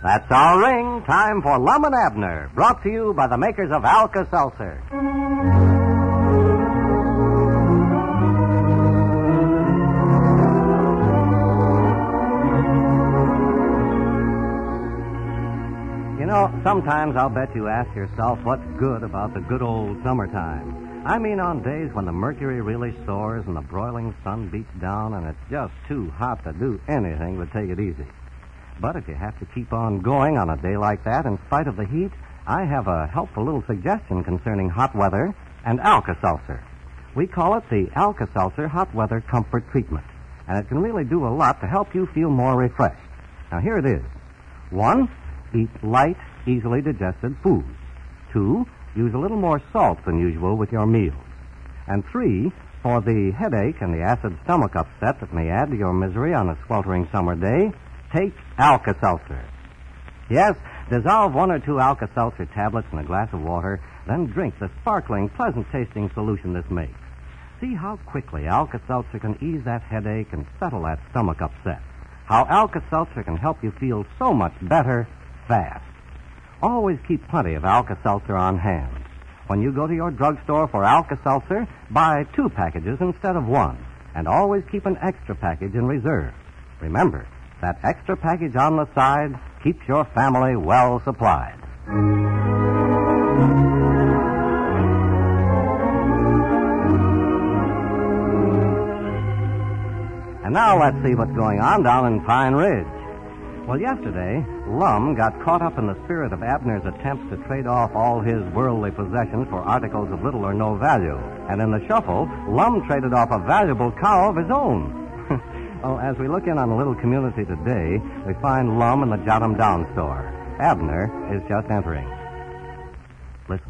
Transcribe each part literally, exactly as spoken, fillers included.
That's our ring. Time for Lum and Abner, brought to you by the makers of Alka-Seltzer. You know, sometimes I'll bet you ask yourself what's good about the good old summertime. I mean on days when the mercury really soars and the broiling sun beats down and it's just too hot to do anything but take it easy. But if you have to keep on going on a day like that in spite of the heat, I have a helpful little suggestion concerning hot weather and Alka-Seltzer. We call it the Alka-Seltzer Hot Weather Comfort Treatment, and it can really do a lot to help you feel more refreshed. Now, here it is. One, eat light, easily digested foods. Two, use a little more salt than usual with your meals. And three, for the headache and the acid stomach upset that may add to your misery on a sweltering summer day, take Alka-Seltzer. Yes, dissolve one or two Alka-Seltzer tablets in a glass of water, then drink the sparkling, pleasant-tasting solution this makes. See how quickly Alka-Seltzer can ease that headache and settle that stomach upset. How Alka-Seltzer can help you feel so much better fast. Always keep plenty of Alka-Seltzer on hand. When you go to your drugstore for Alka-Seltzer, buy two packages instead of one, and always keep an extra package in reserve. Remember, that extra package on the side keeps your family well supplied. And now let's see what's going on down in Pine Ridge. Well, yesterday, Lum got caught up in the spirit of Abner's attempts to trade off all his worldly possessions for articles of little or no value. And in the shuffle, Lum traded off a valuable cow of his own. Well, as we look in on the little community today, we find Lum in the Jot 'em Down store. Abner is just entering. Listen.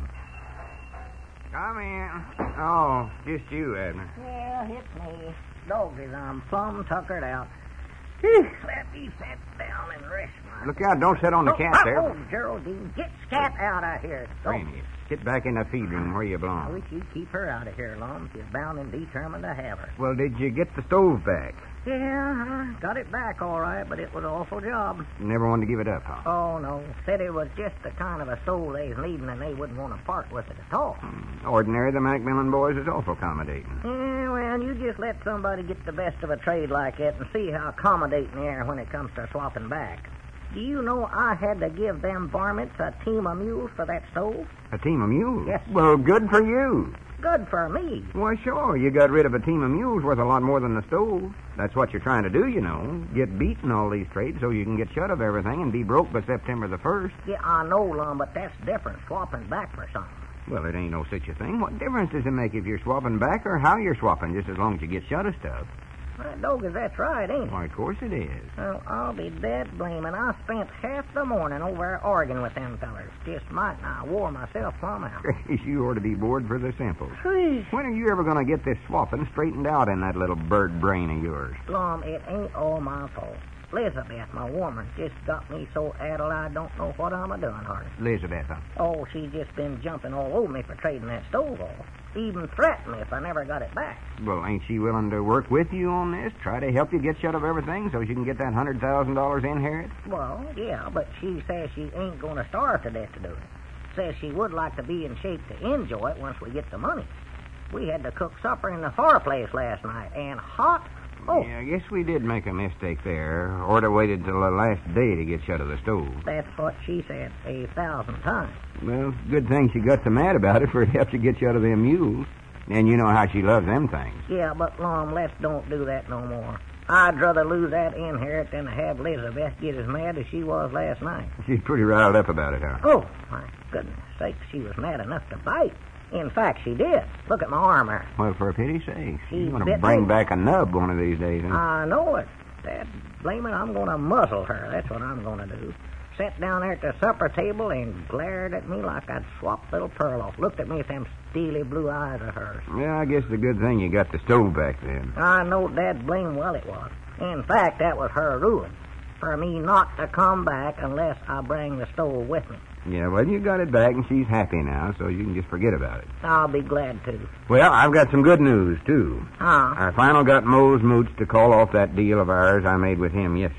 Come in. Oh, just you, Abner. Yeah, it's me. Doggies, I'm plumb tuckered out. Whew, let me sit down and rest my... Look out, don't sit on the cat oh, there. Oh, Geraldine, get Scat out of here. Granny, get back in the feed room where you I belong. wish you'd keep her out of here, Lum. She's bound and determined to have her. Well, did you get the stove back? Yeah, I got it back all right, but it was an awful job. You never wanted to give it up, huh? Oh, no. Said it was just the kind of a stove they was needing, and they wouldn't want to part with it at all. Hmm. Ordinary, the Macmillan boys is awful accommodating. Yeah, well, you just let somebody get the best of a trade like that and see how accommodating they are when it comes to swapping back. Do you know I had to give them varmints a team of mules for that stove? A team of mules? Yes. Well, good for you. Good for me. Why, sure. You got rid of a team of mules worth a lot more than the stove. That's what you're trying to do, you know. Get beat in all these trades so you can get shut of everything and be broke by September the first. Yeah, I know, Lum, but that's different, swapping back for something. Well, it ain't no such a thing. What difference does it make if you're swapping back or how you're swapping, just as long as you get shut of stuff? Well, Doggies, that's right, ain't it? Why, of course it is. Well, I'll be dead blaming. I spent half the morning over there arguing with them fellers. Just might, and I wore myself plumb out. You ought to be bored for the simples. Please. When are you ever going to get this swapping straightened out in that little bird brain of yours? Lum, it ain't all my fault. Elizabeth, my woman, just got me so addled I don't know what I'm a-doing, hardly. Elizabeth, huh? Oh, she's just been jumping all over me for trading that stove off. Even threatened me if I never got it back. Well, ain't she willing to work with you on this? Try to help you get shut of everything so she can get that one hundred thousand dollars inherit? Well, yeah, but she says she ain't going to starve to death to do it. Says she would like to be in shape to enjoy it once we get the money. We had to cook supper in the fireplace last night, and hot. Oh. Yeah, I guess we did make a mistake there. Or to waited till the last day to get shut of the stove. That's what she said a thousand times. Well, good thing she got so mad about it, for it helped you get shut of them mules. And you know how she loves them things. Yeah, but, Lum, let's don't do that no more. I'd rather lose that inherit than to have Elizabeth get as mad as she was last night. She's pretty riled up about it, huh? Oh, my goodness sake, she was mad enough to bite. In fact, she did. Look at my arm there. Well, for pity's sake. She She's going to bit bring me. back a nub one of these days, huh? I know it. Dad, blame it, I'm going to muzzle her. That's what I'm going to do. Sat down there at the supper table and glared at me like I'd swapped little Pearl off. Looked at me with them steely blue eyes of hers. Yeah, I guess it's a good thing you got the stove back then. I know Dad blame well it was. In fact, that was her ruling. For me not to come back unless I bring the stove with me. Yeah, well, you got it back, and she's happy now, so you can just forget about it. I'll be glad to. Well, I've got some good news, too. Huh? I finally got Mose Moots to call off that deal of ours I made with him yesterday.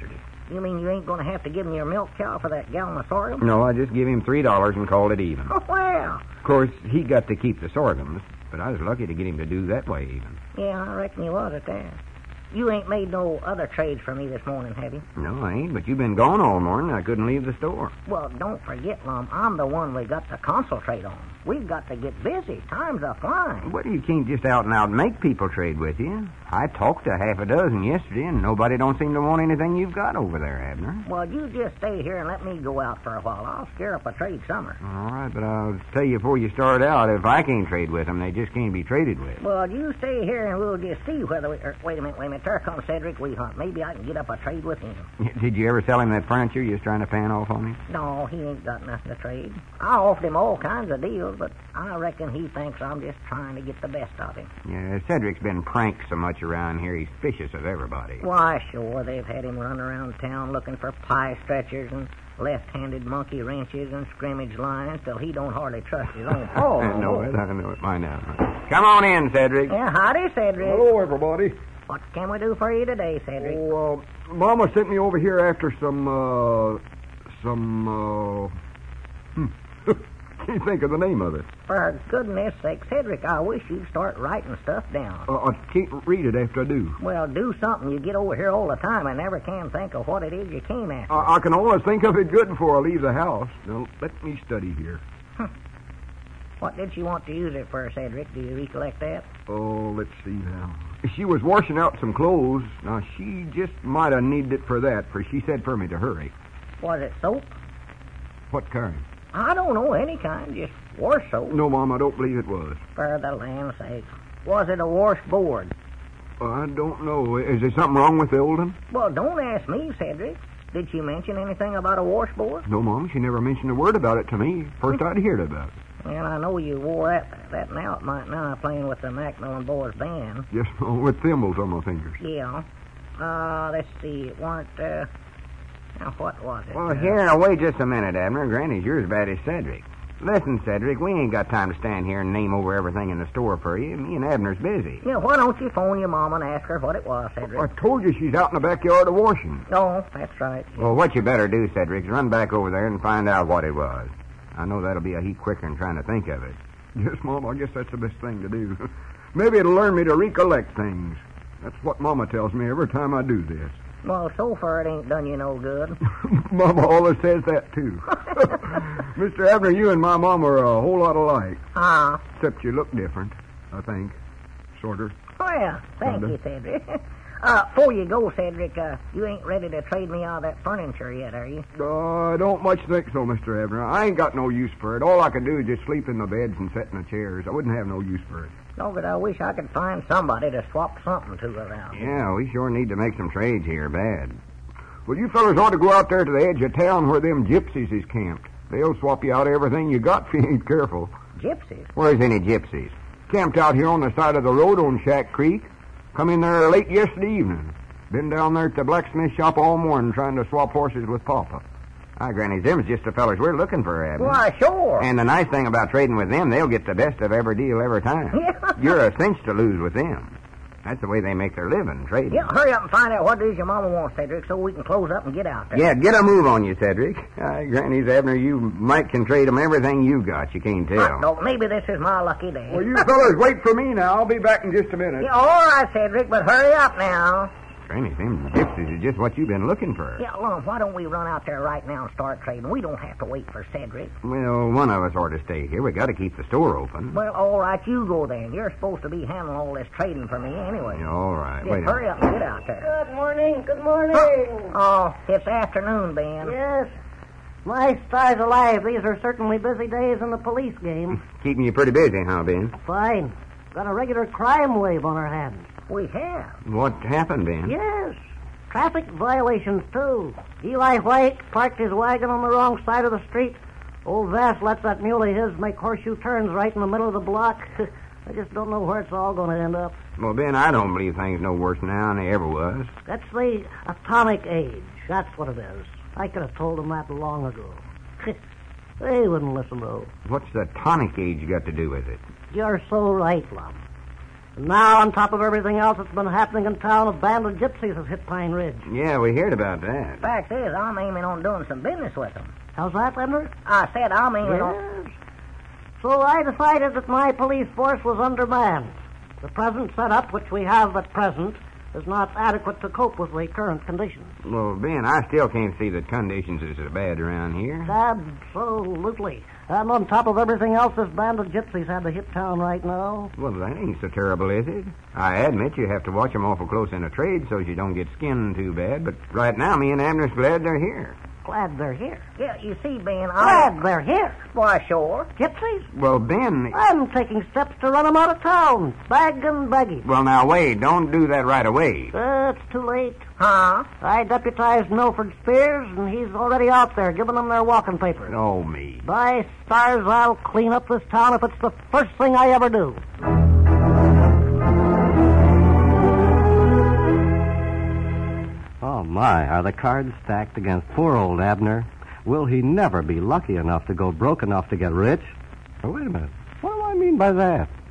You mean you ain't going to have to give him your milk cow for that gallon of sorghum? No, I just give him three dollars and called it even. Oh, well. Of course, he got to keep the sorghums, but I was lucky to get him to do that way even. Yeah, I reckon you was at that. You ain't made no other trades for me this morning, have you? No, I ain't, but you've been gone all morning. I couldn't leave the store. Well, don't forget, Lum, I'm the one we got to concentrate on. We've got to get busy. Time's a flying. Well, you can't just out and out make people trade with you. I talked to half a dozen yesterday, and nobody don't seem to want anything you've got over there, Abner. Well, you just stay here and let me go out for a while. I'll scare up a trade summer. All right, but I'll tell you before you start out, if I can't trade with them, they just can't be traded with. Well, you stay here and we'll just see whether we... Er, wait a minute, wait a minute. There comes Cedric Wehunt. Maybe I can get up a trade with him. Did you ever sell him that furniture you was trying to fan off on him? No, he ain't got nothing to trade. I offered him all kinds of deals, but I reckon he thinks I'm just trying to get the best of him. Yeah, Cedric's been pranked so much around here, he's vicious of everybody. Why, sure, they've had him run around town looking for pie stretchers and left-handed monkey wrenches and scrimmage lines till he don't hardly trust his own paw. I know it, I know it. Mind out. Come on in, Cedric. Yeah, howdy, Cedric. Hello, everybody. What can we do for you today, Cedric? Oh, uh, Mama sent me over here after some, uh, some, uh, hmm. Can't think of the name of it. For goodness sake, Cedric, I wish you'd start writing stuff down. Uh, I can't read it after I do. Well, do something. You get over here all the time and never can think of what it is you came after. I, I can always think of it good before I leave the house. Now, let me study here. Huh. What did she want to use it for, Cedric? Do you recollect that? Oh, let's see now. She was washing out some clothes. Now, she just might have needed it for that, for she said for me to hurry. Was it soap? What kind? I don't know, any kind. Just wash soap. No, Mom, I don't believe it was. For the land's sake. Was it a washboard? I don't know. Is there something wrong with the old one? Well, don't ask me, Cedric. Did she mention anything about a washboard? No, Mom, she never mentioned a word about it to me. First I'd heard about it. Well, I know you wore that, that now at night now playing with the Macmillan Boys band. Yes, with thimbles on my fingers. Yeah. Uh, let's see. It weren't, uh... Now, what was it? Well, uh, here, now, wait just a minute, Abner. Granny's you're as bad as Cedric. Listen, Cedric, we ain't got time to stand here and name over everything in the store for you. Me and Abner's busy. Yeah, why don't you phone your mama and ask her what it was, Cedric? I told you she's out in the backyard washing. No, that's right. Well, what you better do, Cedric, is run back over there and find out what it was. I know that'll be a heap quicker than trying to think of it. Yes, Mom, I guess that's the best thing to do. Maybe it'll learn me to recollect things. That's what Mama tells me every time I do this. Well, so far it ain't done you no good. Mama always says that, too. Mister Abner, you and my Mom are a whole lot alike. Ah. Except you look different, I think. Sort of. Well, thank Kinda. you, Cedric. uh, before you go, Cedric, uh, you ain't ready to trade me out of that furniture yet, are you? Uh, I don't much think so, Mister Abner. I ain't got no use for it. All I can do is just sleep in the beds and sit in the chairs. I wouldn't have no use for it. No, but I wish I could find somebody to swap something to around. Yeah, we sure need to make some trades here, bad. Well, you fellas ought to go out there to the edge of town where them gypsies is camped. They'll swap you out everything you got if you ain't careful. Gypsies? Where's any gypsies? Camped out here on the side of the road on Shack Creek. Come in there late yesterday evening. Been down there at the blacksmith shop all morning trying to swap horses with Papa. Hi, Granny, them's just the fellas we're looking for, Abner. Why, sure. And the nice thing about trading with them, they'll get the best of every deal every time. Yeah. You're a cinch to lose with them. That's the way they make their living, trading. Yeah, hurry up and find out what it is your mama wants, Cedric, so we can close up and get out there. Yeah, get a move on you, Cedric. Hi, Granny's Abner, you might can trade them everything you got. You can't tell. Uh, no, maybe this is my lucky day. Well, you fellas wait for me now. I'll be back in just a minute. Yeah, all right, Cedric, but hurry up now. Granny, them gypsies is just what you've been looking for. Yeah, Lum, why don't we run out there right now and start trading? We don't have to wait for Cedric. Well, one of us ought to stay here. We got to keep the store open. Well, all right, you go then. You're supposed to be handling all this trading for me anyway. Yeah, all right. Just Wait a hurry minute. up and get out there. Good morning, good morning. Oh, it's afternoon, Ben. Yes. My stars alive, these are certainly busy days in the police game. Keeping you pretty busy, huh, Ben? Fine. Got a regular crime wave on our hands. We have. What happened, Ben? Yes. Traffic violations, too. Eli White parked his wagon on the wrong side of the street. Old Vass lets that mule of his make horseshoe turns right in the middle of the block. I just don't know where it's all going to end up. Well, Ben, I don't believe things no worse now than they ever was. That's the atomic age. That's what it is. I could have told them that long ago. They wouldn't listen, though. What's the tonic age got to do with it? You're so right, Lum. And now, on top of everything else that's been happening in town, a band of gypsies has hit Pine Ridge. Yeah, we heard about that. Fact is, I'm aiming on doing some business with them. How's that, Abner? I said I'm aiming on... Yes. So I decided that my police force was undermanned. The present setup, which we have at present, is not adequate to cope with the current conditions. Well, Ben, I still can't see that conditions is so bad around here. Absolutely. And on top of everything else, this band of gypsies had to hit town right now. Well, that ain't so terrible, is it? I admit you have to watch 'em awful close in a trade so you don't get skinned too bad, but right now me and Abner's glad they're here. Glad they're here. Yeah, you see, Ben, I... Glad they're here. Why, sure. Gypsies? Well, Ben... I'm taking steps to run 'em out of town. Bag and baggy. Well, now, wait. Don't do that right away. Uh, it's too late. Huh? I deputized Milford Spears, and he's already out there giving them their walking papers. Oh, me. By stars, I'll clean up this town if it's the first thing I ever do. Oh, my, are the cards stacked against poor old Abner? Will he never be lucky enough to go broke enough to get rich? Oh, wait a minute. What do I mean by that?